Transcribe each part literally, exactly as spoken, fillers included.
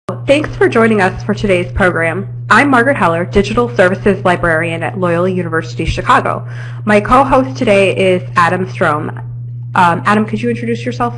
Thanks for joining us for today's program. I'm Margaret Heller, Digital Services Librarian at Loyola University Chicago. My co-host today is Adam Strom. Um, Adam, could you introduce yourself?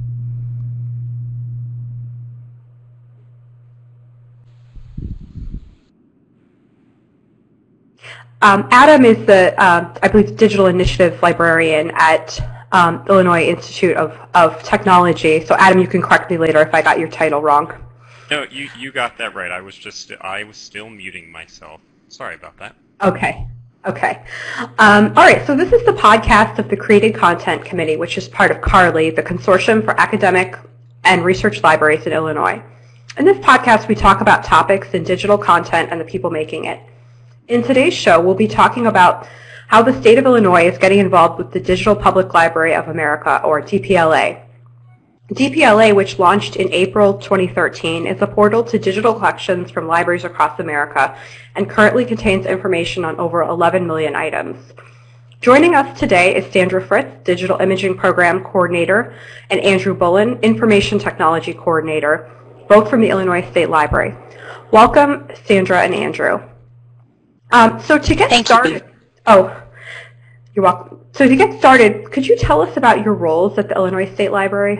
Um, Adam is the, uh, I believe, Digital Initiative Librarian at um, Illinois Institute of, of Technology. So Adam, you can correct me later if I got your title wrong. No, you, you got that right. I was just, I was still muting myself. Sorry about that. Okay. Okay. Um, all right. So this is the podcast of the Created Content Committee, which is part of CARLI, the Consortium for Academic and Research Libraries in Illinois. In this podcast, we talk about topics in digital content and the people making it. In today's show, we'll be talking about how the state of Illinois is getting involved with the Digital Public Library of America, or D P L A. D P L A, which launched in April twenty thirteen, is a portal to digital collections from libraries across America and currently contains information on over eleven million items. Joining us today is Sandra Fritz, Digital Imaging Program Coordinator, and Andrew Bullen, Information Technology Coordinator, both from the Illinois State Library. Welcome, Sandra and Andrew. Um, so to get Thank started, you. oh, you're welcome. So to get started, could you tell us about your roles at the Illinois State Library?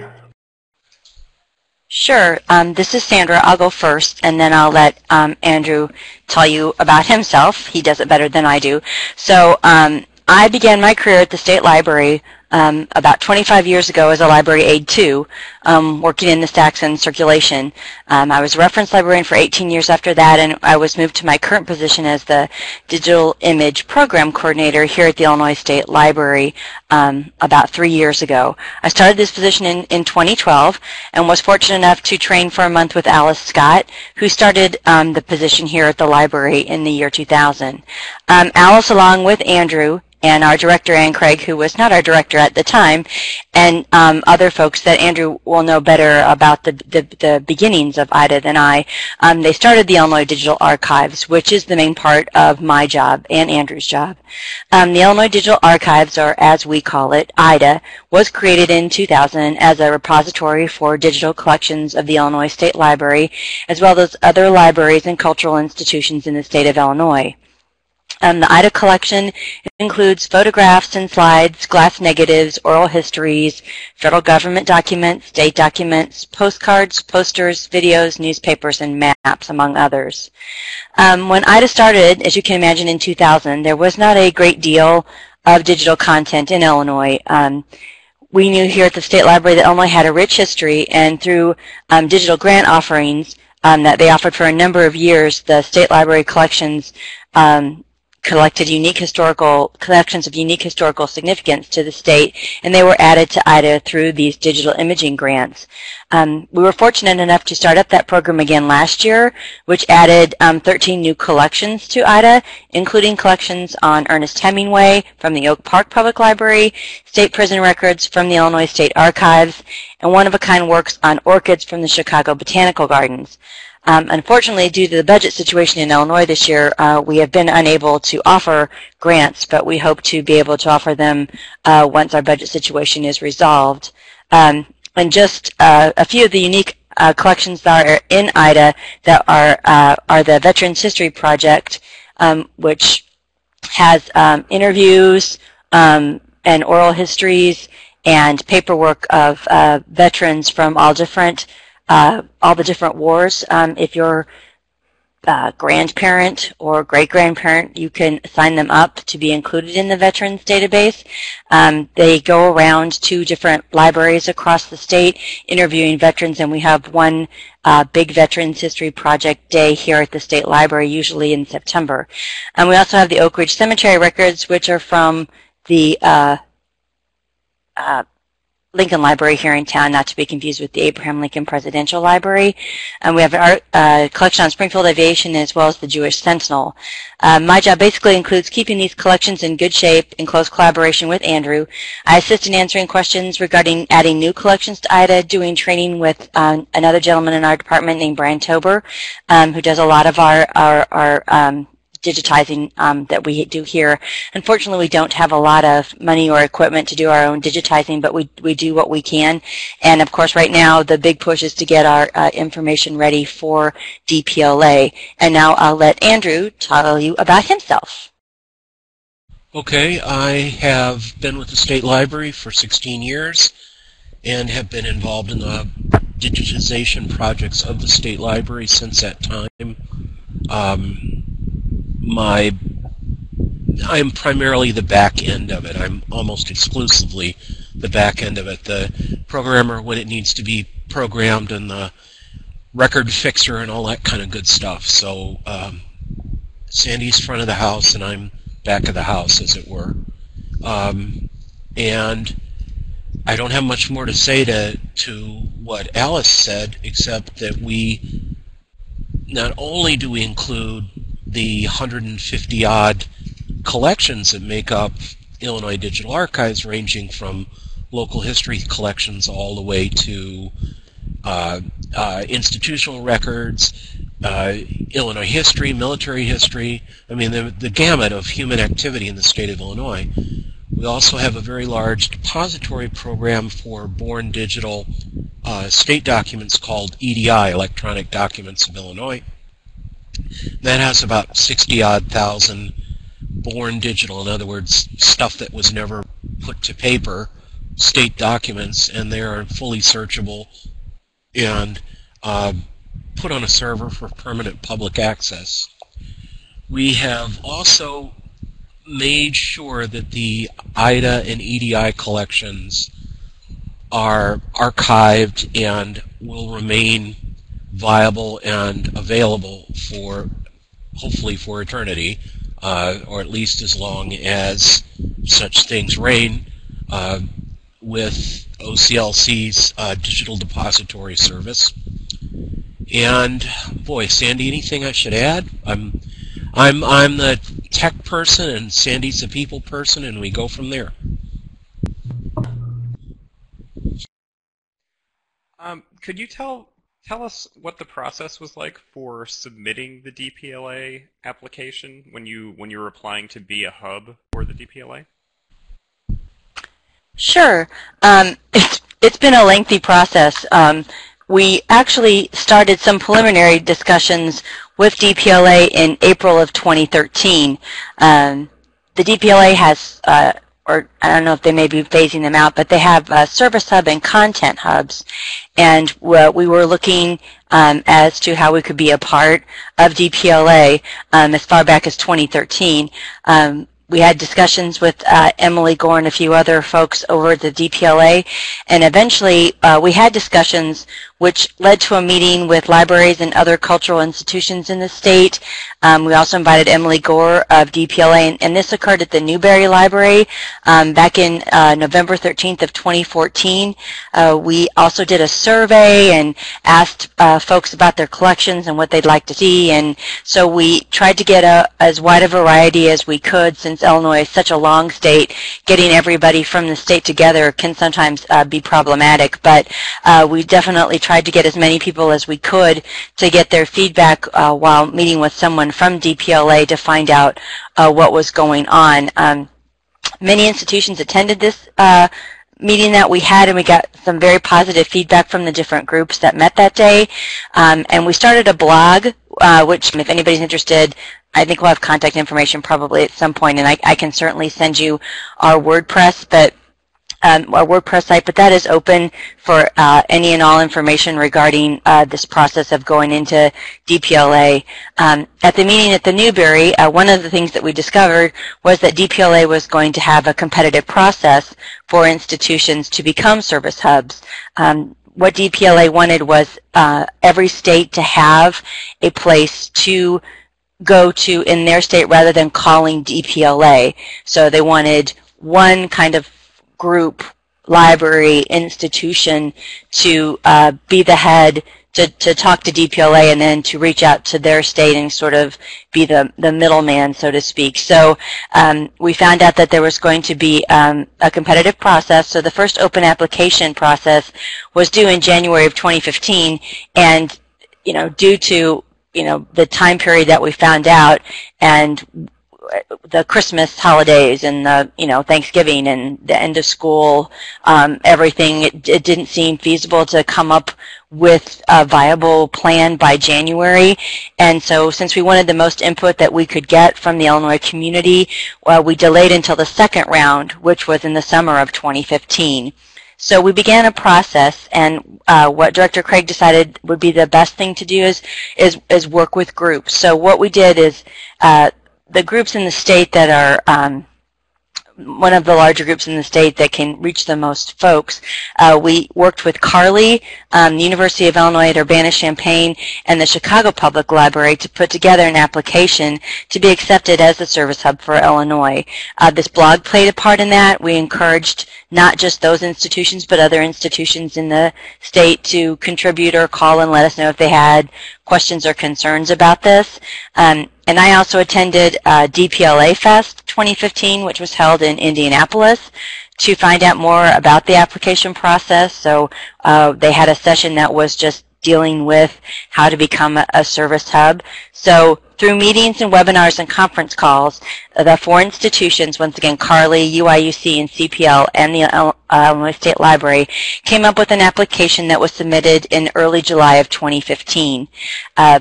Sure. Um, this is Sandra. I'll go first, and then I'll let um, Andrew tell you about himself. He does it better than I do. So um, I began my career at the State Library um, about twenty-five years ago as a library aide two, um, working in the stacks and circulation. Um, I was a reference librarian for eighteen years after that, and I was moved to my current position as the Digital Image Program Coordinator here at the Illinois State Library um, about three years ago. I started this position in, in twenty twelve and was fortunate enough to train for a month with Alice Scott, who started um, the position here at the library in the year two thousand. Um, Alice, along with Andrew, and our director, Ann Craig, who was not our director at the time, and um, other folks that Andrew will know better about the, the, the beginnings of I D A than I, um, they started the Illinois Digital Archives, which is the main part of my job and Andrew's job. Um, the Illinois Digital Archives, or as we call it, I D A, was created in two thousand as a repository for digital collections of the Illinois State Library, as well as other libraries and cultural institutions in the state of Illinois. Um, the I D A collection includes photographs and slides, glass negatives, oral histories, federal government documents, state documents, postcards, posters, videos, newspapers, and maps, among others. Um, when I D A started, as you can imagine, in two thousand, there was not a great deal of digital content in Illinois. Um, we knew here at the State Library that Illinois had a rich history, and through um, digital grant offerings um, that they offered for a number of years, the State Library collections um, collected unique historical collections of unique historical significance to the state, and they were added to I D A through these digital imaging grants. Um, we were fortunate enough to start up that program again last year, which added um, thirteen new collections to I D A, including collections on Ernest Hemingway from the Oak Park Public Library, state prison records from the Illinois State Archives, and one-of-a-kind works on orchids from the Chicago Botanical Gardens. Um, unfortunately, due to the budget situation in Illinois this year, uh, we have been unable to offer grants, but we hope to be able to offer them uh, once our budget situation is resolved. Um, and just uh, a few of the unique uh, collections that are in I D A that are, uh, are the Veterans History Project, um, which has um, interviews um, and oral histories and paperwork of uh, veterans from all different Uh, all the different wars. Um, if you're a grandparent or great-grandparent, you can sign them up to be included in the Veterans Database. Um, they go around to different libraries across the state interviewing veterans, and we have one uh, big Veterans History Project Day here at the State Library, usually in September. And we also have the Oak Ridge Cemetery records, which are from the uh, uh, Lincoln Library here in town, not to be confused with the Abraham Lincoln Presidential Library. And we have an art uh, collection on Springfield Aviation as well as the Jewish Sentinel. Uh, my job basically includes keeping these collections in good shape in close collaboration with Andrew. I assist in answering questions regarding adding new collections to I D A, doing training with uh, another gentleman in our department named Brian Tober, um, who does a lot of our, our, our um, digitizing um, that we do here. Unfortunately, we don't have a lot of money or equipment to do our own digitizing, but we, we do what we can. And of course, right now, the big push is to get our uh, information ready for D P L A. And now I'll let Andrew tell you about himself. Okay, I have been with the State Library for sixteen years and have been involved in the digitization projects of the State Library since that time. Um, my, I'm primarily the back end of it. I'm almost exclusively the back end of it. The programmer when it needs to be programmed and the record fixer and all that kind of good stuff. So um, Sandy's front of the house and I'm back of the house, as it were. Um, and I don't have much more to say to, to what Alice said, except that we not only do we include the one hundred fifty odd collections that make up Illinois Digital Archives, ranging from local history collections all the way to uh, uh, institutional records, uh, Illinois history, military history, I mean the, the gamut of human activity in the state of Illinois. We also have a very large depository program for born digital uh, state documents called E D I, Electronic Documents of Illinois. That has about sixty odd thousand born digital, in other words, stuff that was never put to paper, state documents, and they are fully searchable and uh, put on a server for permanent public access. We have also made sure that the I D A and E D I collections are archived and will remain viable and available for, hopefully for eternity, uh, or at least as long as such things reign uh, with O C L C's uh, digital depository service. And boy, Sandy, anything I should add? I'm, I'm, I'm the tech person, and Sandy's the people person, and we go from there. Um, could you tell tell us what the process was like for submitting the D P L A application when you when you were applying to be a hub for the D P L A? Sure. Um, it's it's been a lengthy process. Um, we actually started some preliminary discussions with D P L A in April of twenty thirteen. Um, the D P L A has, uh, or I don't know if they may be phasing them out, but they have uh, service hub and content hubs, and uh, we were looking um, as to how we could be a part of D P L A um, as far back as twenty thirteen. Um, we had discussions with uh, Emily Gore and a few other folks over at the D P L A, and eventually uh, we had discussions which led to a meeting with libraries and other cultural institutions in the state. Um, we also invited Emily Gore of D P L A, and, and this occurred at the Newberry Library um, back in uh, November thirteenth of twenty fourteen. Uh, we also did a survey and asked uh, folks about their collections and what they'd like to see, and so we tried to get a, as wide a variety as we could. Since Illinois is such a long state, getting everybody from the state together can sometimes uh, be problematic, but uh, we definitely tried to get as many people as we could to get their feedback uh, while meeting with someone from D P L A to find out uh, what was going on. Um, many institutions attended this uh, meeting that we had, and we got some very positive feedback from the different groups that met that day. Um, and we started a blog, uh, which if anybody's interested, I think we'll have contact information probably at some point, and I, I can certainly send you our WordPress, but Um, our WordPress site, but that is open for uh, any and all information regarding uh, this process of going into D P L A. Um, at the meeting at the Newberry, uh, one of the things that we discovered was that D P L A was going to have a competitive process for institutions to become service hubs. Um, what D P L A wanted was uh, every state to have a place to go to in their state rather than calling D P L A. So they wanted one kind of group, library, institution to uh, be the head to, to talk to D P L A and then to reach out to their state and sort of be the, the middleman, so to speak. So um, we found out that there was going to be um, a competitive process. So the first open application process was due in January of twenty fifteen, and you know, due to you know, the time period that we found out, and the Christmas holidays and the, you know, Thanksgiving and the end of school, um, everything, it, it didn't seem feasible to come up with a viable plan by January. And so since we wanted the most input that we could get from the Illinois community, well, we delayed until the second round, which was in the summer of twenty fifteen. So we began a process, and uh, what Director Craig decided would be the best thing to do is, is, is work with groups. So what we did is, uh, the groups in the state that are um, one of the larger groups in the state that can reach the most folks, uh, we worked with Carly, um, the University of Illinois at Urbana-Champaign, and the Chicago Public Library to put together an application to be accepted as the service hub for Illinois. Uh, this blog played a part in that. We encouraged not just those institutions, but other institutions in the state to contribute or call and let us know if they had questions or concerns about this. Um, and I also attended uh, D P L A Fest twenty fifteen, which was held in Indianapolis, to find out more about the application process. So uh, they had a session that was just dealing with how to become a, a service hub. So through meetings and webinars and conference calls, the four institutions, once again, Carly, U I U C, and C P L, and the uh, Illinois State Library, came up with an application that was submitted in early July of twenty fifteen. Uh,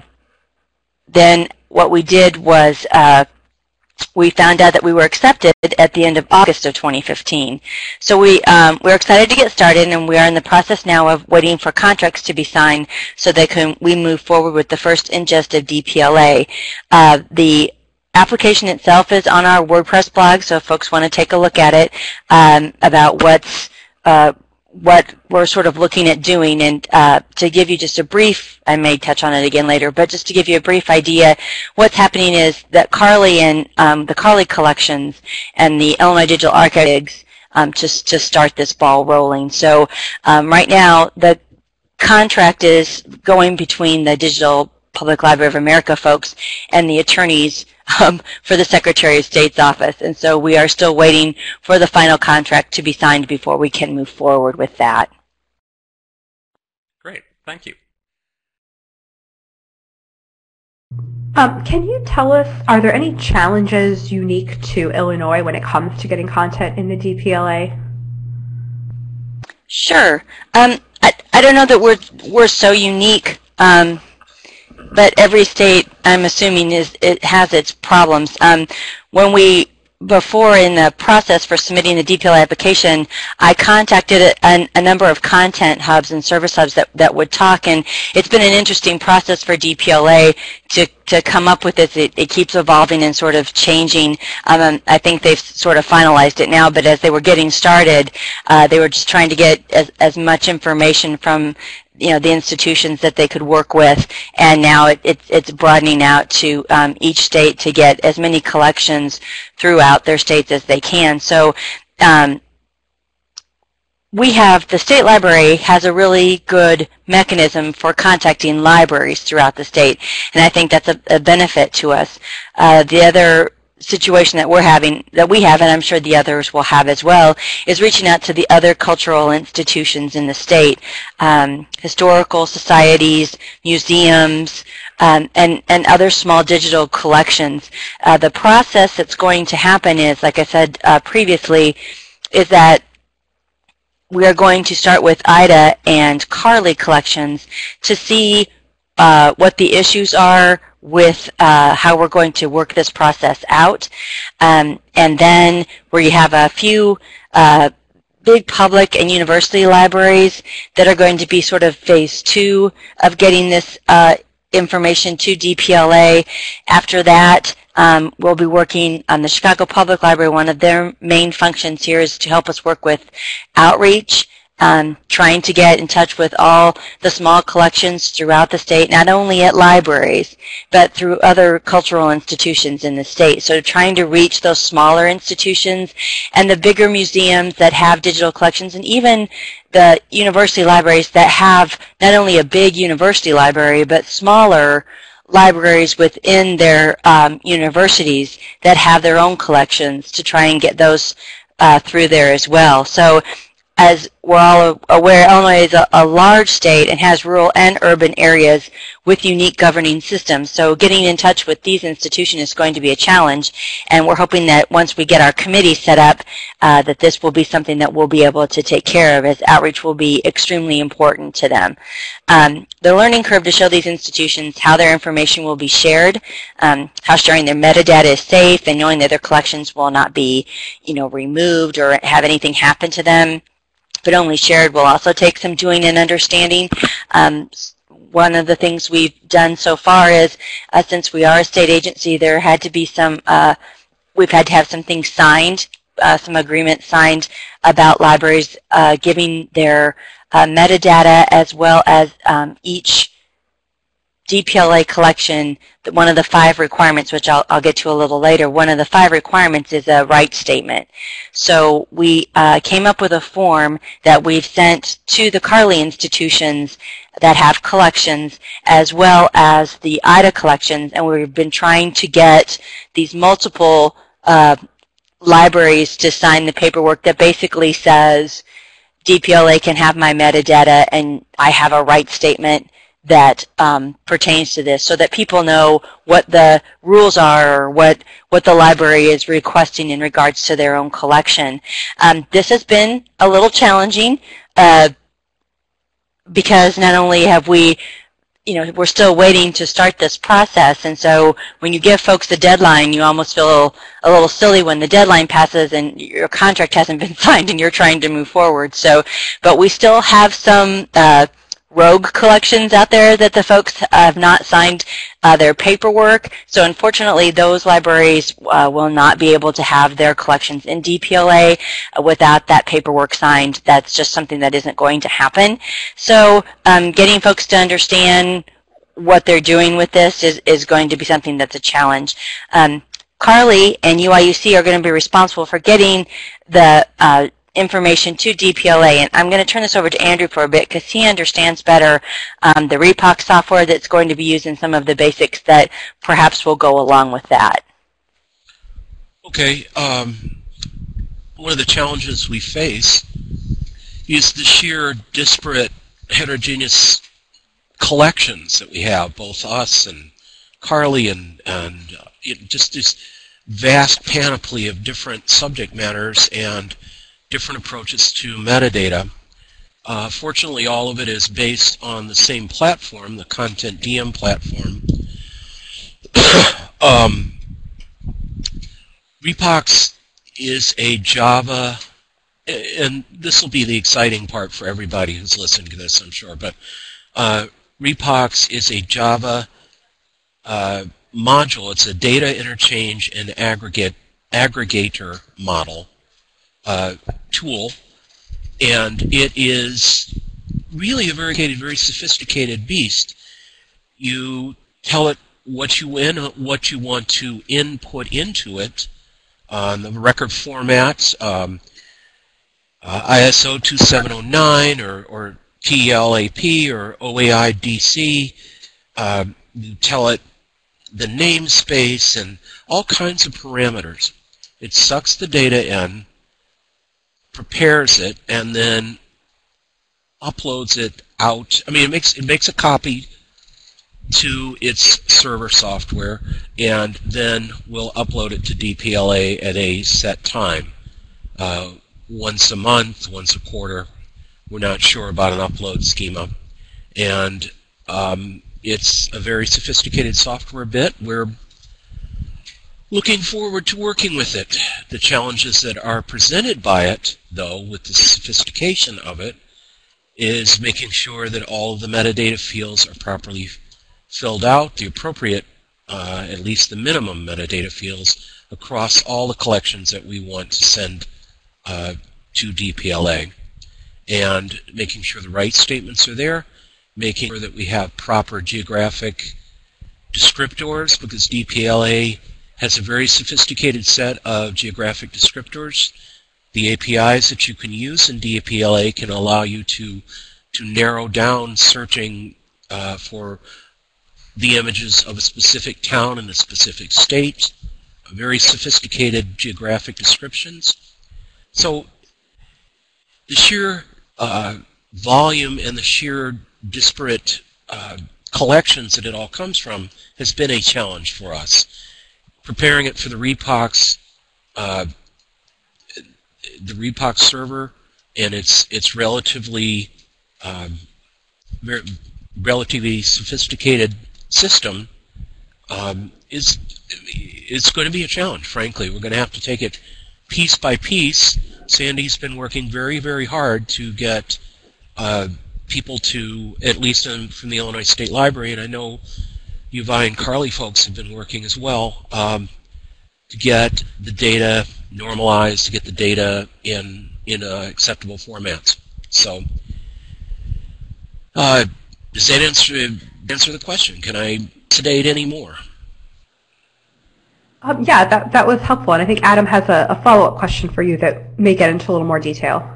then what we did was uh, we found out that we were accepted at the end of August of twenty fifteen. So we, um, we're excited to get started, and we are in the process now of waiting for contracts to be signed so that can, we move forward with the first ingest of D P L A. Uh, the application itself is on our WordPress blog, so if folks want to take a look at it, um, about what's uh, what we're sort of looking at doing. And uh, to give you just a brief, I may touch on it again later, but just to give you a brief idea, what's happening is that Carly and um, the Carly collections and the Illinois Digital Archives um, just to start this ball rolling. So um, right now the contract is going between the Digital Public Library of America folks and the attorneys Um, for the Secretary of State's office. And so we are still waiting for the final contract to be signed before we can move forward with that. Great, thank you. Um, can you tell us, are there any challenges unique to Illinois when it comes to getting content in the D P L A? Sure. Um, I, I don't know that we're, we're so unique. Um, But every state, I'm assuming, is it has its problems. Um, when we, before in the process for submitting the D P L A application, I contacted a, a number of content hubs and service hubs that, that would talk, and it's been an interesting process for D P L A to, to come up with this. It, it keeps evolving and sort of changing. Um, I think they've sort of finalized it now, but as they were getting started, uh, they were just trying to get as, as much information from you know, the institutions that they could work with, and now it, it, it's broadening out to um, each state to get as many collections throughout their states as they can. So um, we have, the state library has a really good mechanism for contacting libraries throughout the state, and I think that's a, a benefit to us. Uh, the other situation that we're having, that we have, and I'm sure the others will have as well, is reaching out to the other cultural institutions in the state, um, historical societies, museums, um, and, and other small digital collections. Uh, the process that's going to happen is, like I said uh, previously, is that we are going to start with Ida and Carly collections to see uh, what the issues are with uh, how we're going to work this process out. Um, and then where you have a few uh, big public and university libraries that are going to be sort of phase two of getting this uh, information to D P L A. After that, um, we'll be working on the Chicago Public Library. One of their main functions here is to help us work with outreach, Um, trying to get in touch with all the small collections throughout the state, not only at libraries, but through other cultural institutions in the state. So trying to reach those smaller institutions and the bigger museums that have digital collections, and even the university libraries that have not only a big university library, but smaller libraries within their um, universities that have their own collections, to try and get those uh, through there as well. So as we're all aware, Illinois is a, a large state and has rural and urban areas with unique governing systems. So getting in touch with these institutions is going to be a challenge, and we're hoping that once we get our committee set up, uh, that this will be something that we'll be able to take care of, as outreach will be extremely important to them. Um, the learning curve to show these institutions how their information will be shared, um, how sharing their metadata is safe, and knowing that their collections will not be, you know, removed or have anything happen to them, but only shared, will also take some doing and understanding. Um, one of the things we've done so far is, uh, since we are a state agency, there had to be some, uh, we've had to have some things signed, uh, some agreements signed about libraries uh, giving their uh, metadata, as well as um, each D P L A collection. One of the five requirements, which I'll, I'll get to a little later, one of the five requirements is a rights statement. So we uh, came up with a form that we've sent to the Carly institutions that have collections, as well as the I D A collections, and we've been trying to get these multiple uh, libraries to sign the paperwork that basically says D P L A can have my metadata and I have a rights statement that um, pertains to this, so that people know what the rules are, or what, what the library is requesting in regards to their own collection. Um, this has been a little challenging uh, because not only have we, you know, we're still waiting to start this process, and so when you give folks the deadline, you almost feel a little silly when the deadline passes and your contract hasn't been signed and you're trying to move forward. So, but we still have some uh, rogue collections out there that the folks have not signed uh, their paperwork. So unfortunately, those libraries uh, will not be able to have their collections in D P L A uh, without that paperwork signed. That's just something that isn't going to happen. So um, getting folks to understand what they're doing with this is, is going to be something that's a challenge. Um, Carly and U I U C are going to be responsible for getting the uh, information to D P L A, and I'm going to turn this over to Andrew for a bit because he understands better um, the R I P O C software that's going to be used in some of the basics that perhaps will go along with that. Okay, um, one of the challenges we face is the sheer disparate, heterogeneous collections that we have, both us and Carly, and, and uh, it, just this vast panoply of different subject matters and different approaches to metadata. Uh, fortunately, all of it is based on the same platform, the Content D M platform. um, R I P O C is a Java, and this will be the exciting part for everybody who's listening to this, I'm sure, but uh, R I P O C is a Java uh, module. It's a data interchange and aggregate aggregator model Uh, tool, and it is really a very, very sophisticated beast. You tell it what you in, what you want to input into it on the record formats, um, uh, I S O twenty-seven oh nine or, or T L A P or O A I D C. Uh, you tell it the namespace and all kinds of parameters. It sucks the data in, prepares it, and then uploads it out. I mean, it makes it makes a copy to its server software, and then we'll upload it to D P L A at a set time, uh, once a month, once a quarter. We're not sure about an upload schema, and um, it's a very sophisticated software bit. We're looking forward to working with it. The challenges that are presented by it, though, with the sophistication of it, is making sure that all of the metadata fields are properly filled out, the appropriate, uh, at least the minimum metadata fields, across all the collections that we want to send uh, to D P L A, and making sure the right statements are there, making sure that we have proper geographic descriptors, because D P L A has a very sophisticated set of geographic descriptors. The A P Is that you can use in D P L A can allow you to to narrow down searching uh, for the images of a specific town in a specific state, very sophisticated geographic descriptions. So the sheer uh, volume and the sheer disparate uh, collections that it all comes from has been a challenge for us. Preparing it for the RePox, uh, the RePox server, and its its relatively um, relatively sophisticated system um, is it's going to be a challenge. Frankly, we're going to have to take it piece by piece. Sandy's been working very, very hard to get uh, people to, at least in, from the Illinois State Library, and I know you, Vi, and Carly folks have been working as well, um, to get the data normalized, to get the data in in uh, acceptable formats. So, uh, does that answer answer the question? Can I sedate any more? Um, yeah, that, that was helpful, and I think Adam has a, a follow-up question for you that may get into a little more detail.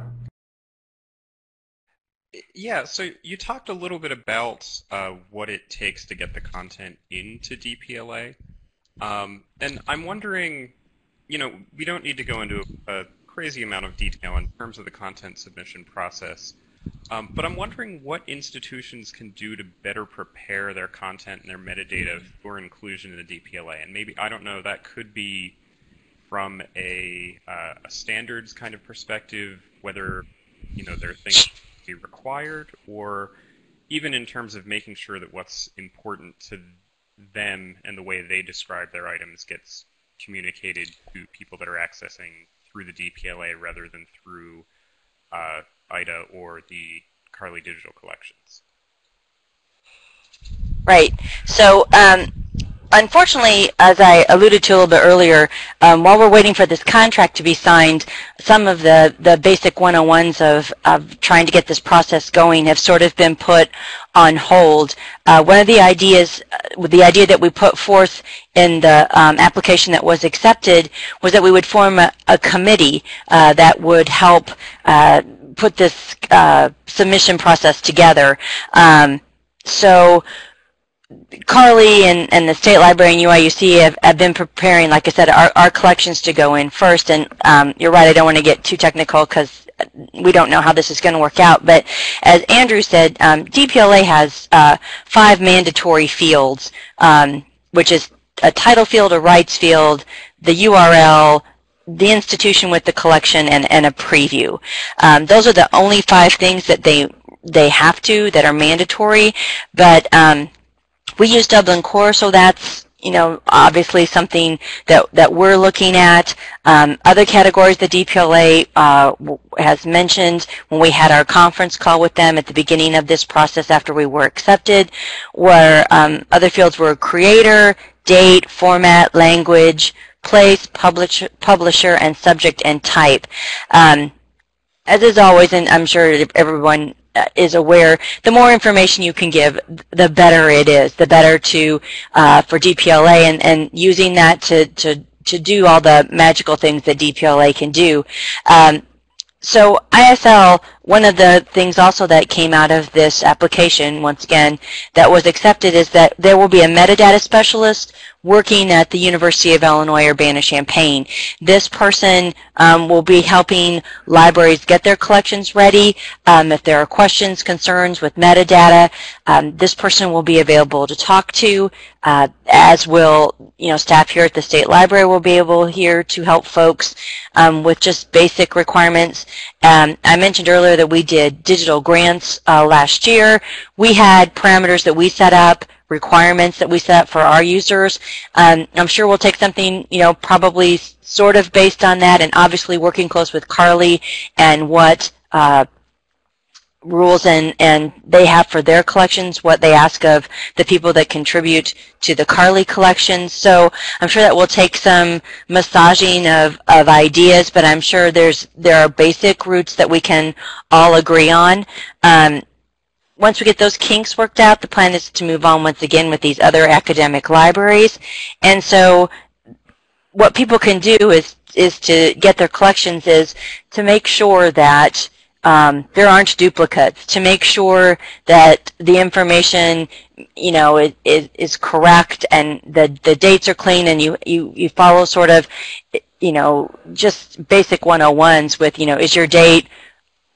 Yeah, so you talked a little bit about uh, what it takes to get the content into D P L A, um, and I'm wondering, you know, we don't need to go into a, a crazy amount of detail in terms of the content submission process, um, but I'm wondering what institutions can do to better prepare their content and their metadata for inclusion in the D P L A. And maybe, I don't know, that could be from a, uh, a standards kind of perspective, whether, you know, there are things that be required, or even in terms of making sure that what's important to them and the way they describe their items gets communicated to people that are accessing through the D P L A rather than through uh, I D A or the Carly Digital Collections. Right. So, um, unfortunately, as I alluded to a little bit earlier, um, while we're waiting for this contract to be signed, some of the, the basic one oh ones of, of trying to get this process going have sort of been put on hold. Uh, one of the ideas, uh, the idea that we put forth in the um, application that was accepted was that we would form a, a committee uh, that would help uh, put this uh, submission process together. Um, so Carly and, and the State Library and U I U C have, have been preparing, like I said, our, our collections to go in first. And um, you're right, I don't want to get too technical because we don't know how this is going to work out. But as Andrew said, um, D P L A has uh, five mandatory fields, um, which is a title field, a rights field, the U R L, the institution with the collection, and, and a preview. Um, those are the only five things that they they have to, that are mandatory. But um, we use Dublin Core, so that's, you know, obviously something that, that we're looking at. Um, other categories the D P L A uh, has mentioned when we had our conference call with them at the beginning of this process after we were accepted, where um, other fields were creator, date, format, language, place, publisher, publisher and subject and type. Um, as is always, and I'm sure everyone is aware, the more information you can give, the better it is, the better to uh, for D P L A, and, and using that to, to, to do all the magical things that D P L A can do. Um, so I S L, one of the things also that came out of this application, once again, that was accepted, is that there will be a metadata specialist working at the University of Illinois Urbana-Champaign. This person um, will be helping libraries get their collections ready. Um, if there are questions, concerns with metadata, um, this person will be available to talk to, uh, as will, you know, staff here at the State Library will be able here to help folks um, with just basic requirements. Um, I mentioned earlier that we did digital grants uh, last year. We had parameters that we set up, requirements that we set for our users. Um, I'm sure we'll take something, you know, probably sort of based on that, and obviously working close with Carly and what uh, rules and, and they have for their collections, what they ask of the people that contribute to the Carly collections. So I'm sure that will take some massaging of, of ideas, but I'm sure there's there are basic routes that we can all agree on. Um, Once we get those kinks worked out, the plan is to move on once again with these other academic libraries. And so what people can do is, is to get their collections is to make sure that um, there aren't duplicates, to make sure that the information, you know, is, is, is correct and the, the dates are clean, and you, you, you follow sort of, you know, just basic one oh ones with, you know, is your date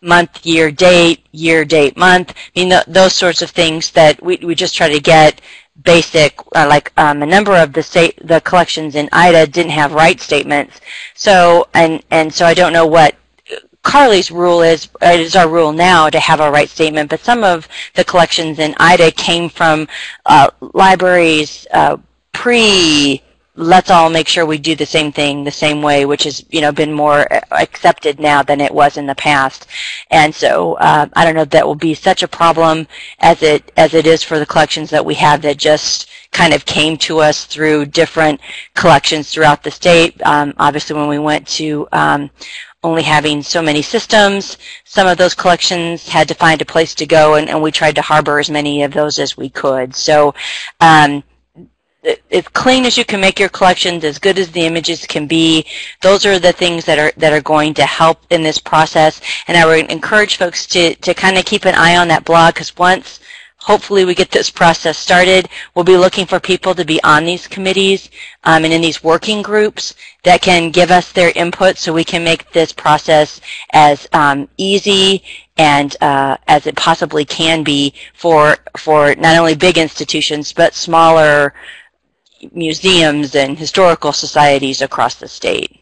month, year, date, year, date, month. I mean, th those sorts of things that we, we just try to get basic, uh, like um, a number of the state, the collections in I D A didn't have right statements. So, and, and so I don't know what Carly's rule is. It is our rule now to have a right statement, but some of the collections in I D A came from uh, libraries uh, pre, let's all make sure we do the same thing the same way, which has, you know, been more accepted now than it was in the past. And so uh, I don't know if that will be such a problem as it as it is for the collections that we have that just kind of came to us through different collections throughout the state. Um, obviously, when we went to um, only having so many systems, some of those collections had to find a place to go, and, and we tried to harbor as many of those as we could. So um, as clean as you can make your collections, as good as the images can be, those are the things that are that are going to help in this process. And I would encourage folks to, to kind of keep an eye on that blog, because once hopefully we get this process started, we'll be looking for people to be on these committees um, and in these working groups that can give us their input so we can make this process as um, easy and uh, as it possibly can be for, for not only big institutions but smaller museums and historical societies across the state.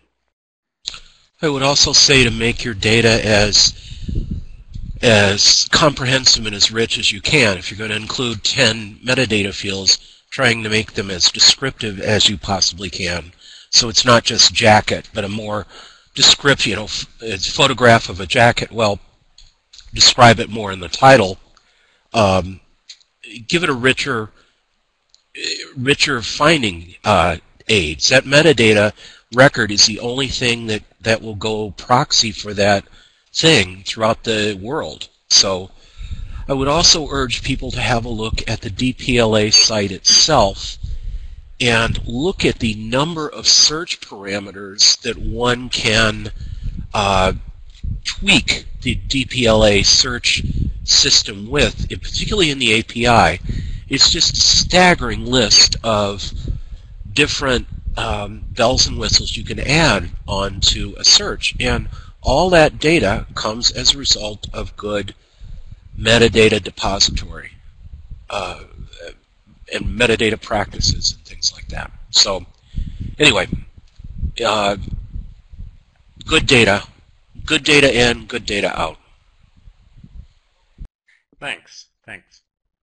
I would also say to make your data as as comprehensive and as rich as you can. If you're going to include ten metadata fields, trying to make them as descriptive as you possibly can. So it's not just jacket, but a more descriptive, you know, it's a photograph of a jacket. Well, describe it more in the title. Um, give it a richer richer finding uh, aids. That metadata record is the only thing that, that will go proxy for that thing throughout the world. So I would also urge people to have a look at the D P L A site itself and look at the number of search parameters that one can uh, tweak the D P L A search system with, particularly in the A P I. It's just a staggering list of different um, bells and whistles you can add onto a search, and all that data comes as a result of good metadata depository uh, and metadata practices and things like that. So anyway, uh, good data, good data in, good data out. Thanks. Thanks.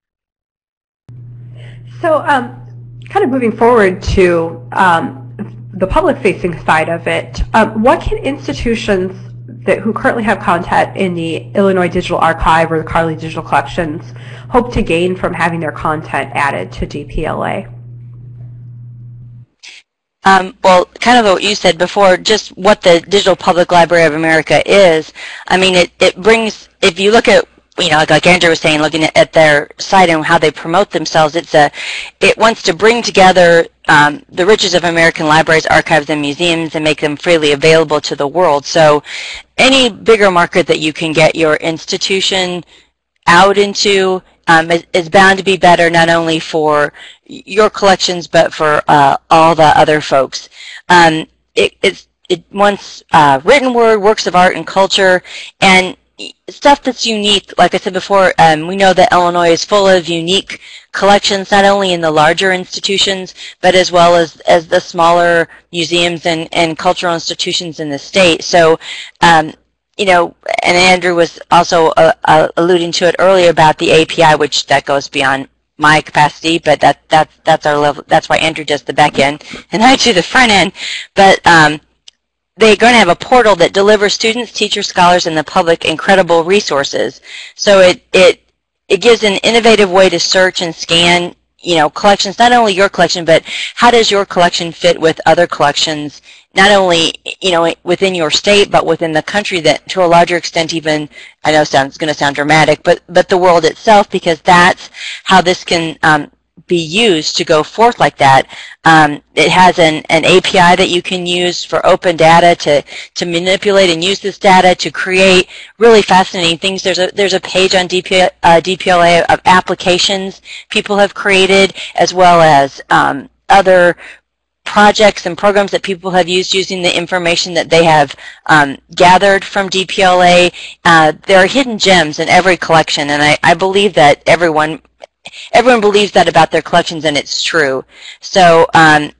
So, um, kind of moving forward to um, the public-facing side of it, um, what can institutions that who currently have content in the Illinois Digital Archive or the Carly Digital Collections hope to gain from having their content added to D P L A? Um, well, kind of what you said before, just what the Digital Public Library of America is. I mean, it, it brings, if you look at, you know, like, like Andrew was saying, looking at, at their site and how they promote themselves, it's a, it wants to bring together um, the riches of American libraries, archives, and museums and make them freely available to the world. So any bigger market that you can get your institution out into um, is, is bound to be better, not only for your collections but for uh, all the other folks. Um, it, it's, it wants uh, written word, works of art and culture, and stuff that's unique. Like I said before, um, we know that Illinois is full of unique collections, not only in the larger institutions, but as well as, as the smaller museums and, and cultural institutions in the state. So, um, you know, and Andrew was also uh, uh, alluding to it earlier about the A P I, which that goes beyond my capacity, but that, that, that's our level. That's why Andrew does the back end and I do the front end. But um, they're going to have a portal that delivers students, teachers, scholars, and the public incredible resources. So it, it, it gives an innovative way to search and scan, you know, collections, not only your collection, but how does your collection fit with other collections, not only, you know, within your state, but within the country, that to a larger extent even, I know it's going to sound dramatic, but, but the world itself, because that's how this can um, be used to go forth like that. Um, it has an, an A P I that you can use for open data to, to manipulate and use this data to create really fascinating things. There's a, there's a page on D P, uh, D P L A of applications people have created, as well as um, other projects and programs that people have used using the information that they have um, gathered from D P L A. Uh, there are hidden gems in every collection, and I, I believe that everyone everyone believes that about their collections, and it's true. So um,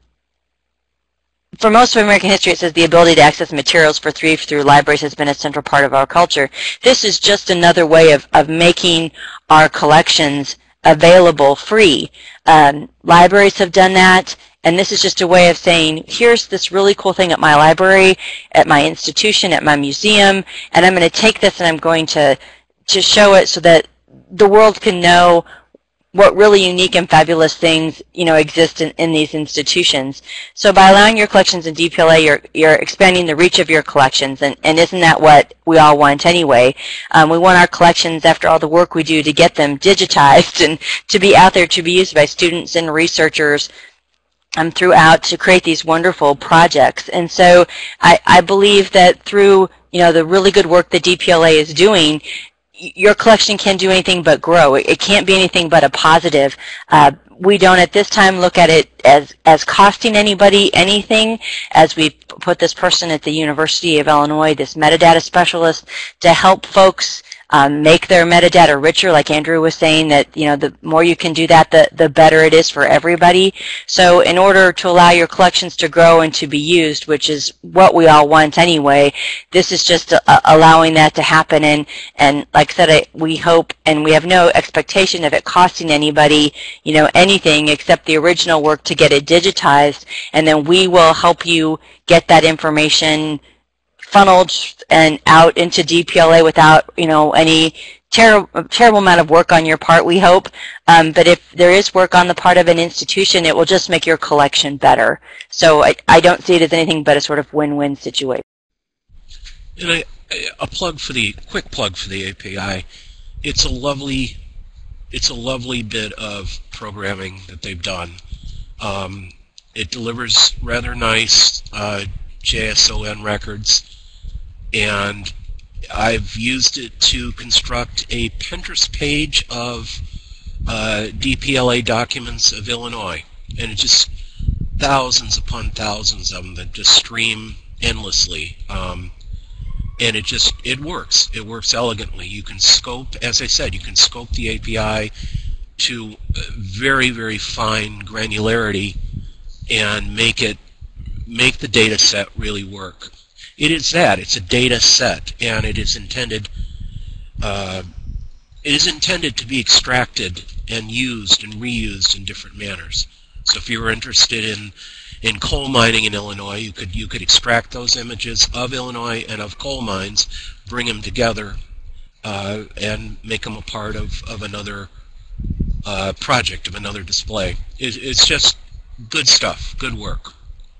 for most of American history, it says the ability to access materials for free through libraries has been a central part of our culture. This is just another way of, of making our collections available free. Um, libraries have done that, and this is just a way of saying, here's this really cool thing at my library, at my institution, at my museum, and I'm going to take this and I'm going to, to show it so that the world can know what really unique and fabulous things, you know, exist in, in these institutions. So by allowing your collections in D P L A, you're, you're expanding the reach of your collections, and, and isn't that what we all want anyway? Um, we want our collections, after all the work we do to get them digitized and to be out there to be used by students and researchers um, throughout to create these wonderful projects. And so I, I believe that through, you know, the really good work that D P L A is doing, your collection can't do anything but grow. It can't be anything but a positive. Uh, we don't at this time look at it as, as costing anybody anything, as we put this person at the University of Illinois, this metadata specialist, to help folks um, make their metadata richer, like Andrew was saying, that, you know, the more you can do that, the, the better it is for everybody. So in order to allow your collections to grow and to be used, which is what we all want anyway, this is just uh, allowing that to happen. And, and like I said, I, we hope, and we have no expectation of it costing anybody, you know, anything except the original work to get it digitized, and then we will help you get that information funneled and out into D P L A without, you know, any terrible terrible amount of work on your part, we hope. Um, but if there is work on the part of an institution, it will just make your collection better. So I, I don't see it as anything but a sort of win-win situation. And I, a plug for the quick plug for the A P I. It's a lovely, it's a lovely bit of programming that they've done. Um, it delivers rather nice uh, J S O N records, and I've used it to construct a Pinterest page of uh, D P L A documents of Illinois, and it's just thousands upon thousands of them that just stream endlessly. Um, and it just, it works. It works elegantly. You can scope, as I said, you can scope the A P I to very, very fine granularity and make it, make the data set really work. It is that. It's a data set, and it is intended, uh, it is intended to be extracted and used and reused in different manners. So if you were interested in in coal mining in Illinois, you could you could extract those images of Illinois and of coal mines, bring them together, uh, and make them a part of of another uh, project, of another display. It, it's just good stuff, good work.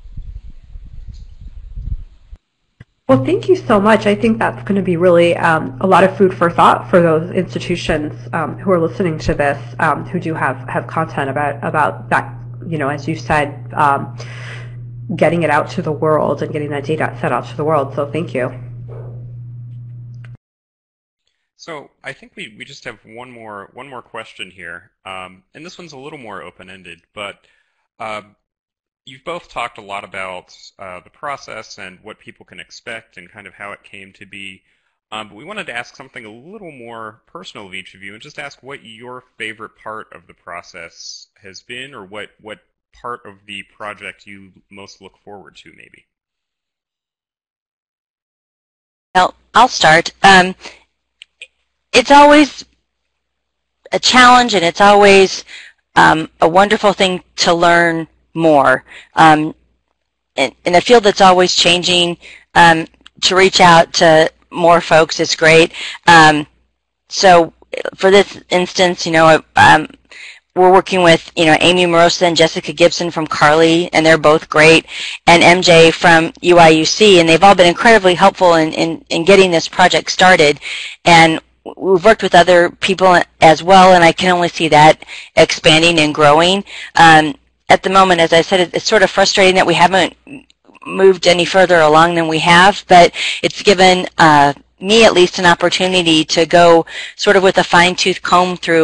Well, thank you so much. I think that's going to be really um, a lot of food for thought for those institutions um, who are listening to this, um, who do have, have content about, about that, you know, as you said, um, getting it out to the world and getting that data set out to the world. So thank you. So I think we, we just have one more one more question here, um, and this one's a little more open-ended, but uh, you've both talked a lot about uh, the process and what people can expect and kind of how it came to be. Um, but we wanted to ask something a little more personal of each of you and just ask what your favorite part of the process has been, or what, what part of the project you most look forward to, maybe. Well, I'll start. Um, it's always a challenge, and it's always um, a wonderful thing to learn more. Um, in, in a field that's always changing, um, to reach out to more folks is great. Um, so for this instance, you know, um, we're working with, you know, Amy Morosa and Jessica Gibson from Carly, and they're both great, and M J from U I U C, and they've all been incredibly helpful in, in, in getting this project started. And we've worked with other people as well, and I can only see that expanding and growing. Um, at the moment, as I said, it's sort of frustrating that we haven't moved any further along than we have, but it's given uh, me at least an opportunity to go sort of with a fine-tooth comb through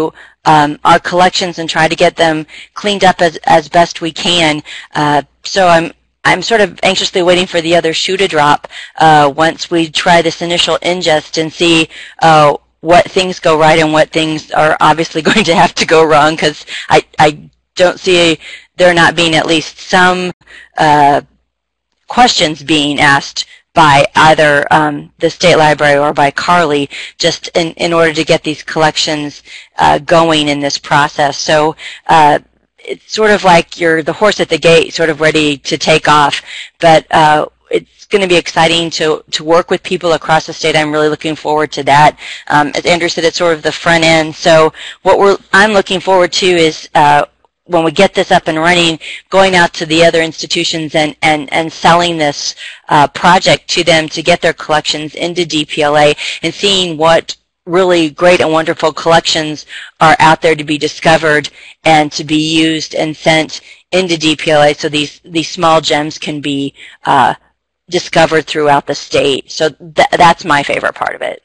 um, our collections and try to get them cleaned up as, as best we can. Uh, so I'm I'm sort of anxiously waiting for the other shoe to drop uh, once we try this initial ingest and see uh, what things go right and what things are obviously going to have to go wrong, because I, I don't see there not being at least some uh, questions being asked by either um, the State Library or by Carly, just in, in order to get these collections uh, going in this process. So uh, it's sort of like you're the horse at the gate, sort of ready to take off. But uh, it's going to be exciting to, to work with people across the state. I'm really looking forward to that. Um, as Andrew said, it's sort of the front end. So what we're, I'm looking forward to is uh, when we get this up and running, going out to the other institutions and, and, and selling this uh, project to them to get their collections into D P L A and seeing what really great and wonderful collections are out there to be discovered and to be used and sent into D P L A so these, these small gems can be uh, discovered throughout the state. So th that's my favorite part of it.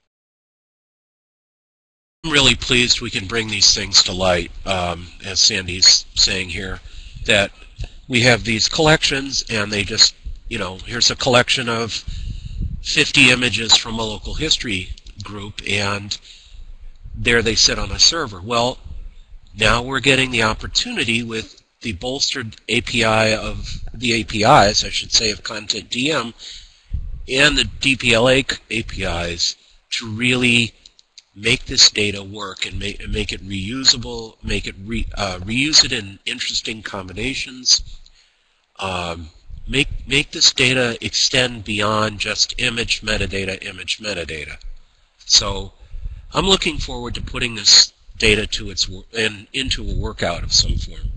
I'm really pleased we can bring these things to light, um, as Sandy's saying here, that we have these collections and they just, you know, here's a collection of fifty images from a local history group and there they sit on a server. Well, now we're getting the opportunity with the bolstered A P I of the A P Is, I should say, of Content D M and the D P L A A P Is to really make this data work and make, and make it reusable, make it re, uh, reuse it in interesting combinations, um, make, make this data extend beyond just image metadata, image metadata. So I'm looking forward to putting this data to its in, into a workout of some form.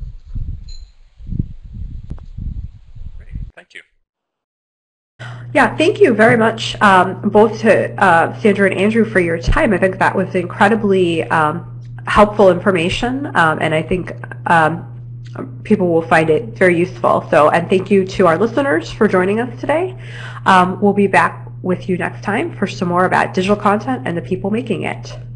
Great, thank you. Yeah, thank you very much, um, both to uh, Sandra and Andrew for your time. I think that was incredibly um, helpful information, um, and I think um, people will find it very useful. So, and thank you to our listeners for joining us today. Um, we'll be back with you next time for some more about digital content and the people making it.